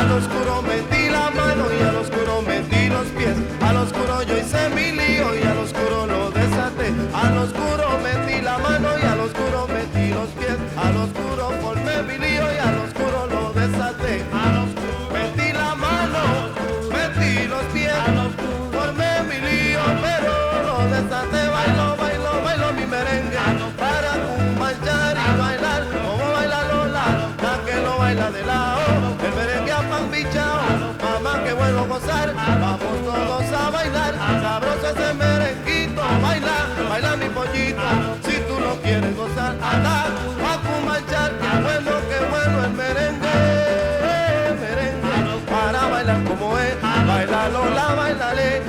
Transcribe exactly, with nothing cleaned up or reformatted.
Al oscuro metí la mano y al oscuro metí los pies. Al oscuro yo hice mi lío y al oscuro lo desaté. Al oscuro metí la mano y al oscuro metí los pies. Al oscuro formé mi lío y al oscuro lo desaté. Al oscuro metí la mano, metí los pies. Al oscuro formé mi lío, pero lo desaté. Bailo, bailo, bailo mi merengue para marchar y bailar como baila Lola, la que lo baila de lado. El merengue a pan bichao, mamá que bueno gozar. Vamos todos a bailar, sabroso ese merenguito. Baila, baila mi pollito, si tú no quieres gozar. Anda, a marchar, qué bueno, qué bueno el merengue. Merengue, para bailar como es, baila Lola, bailale.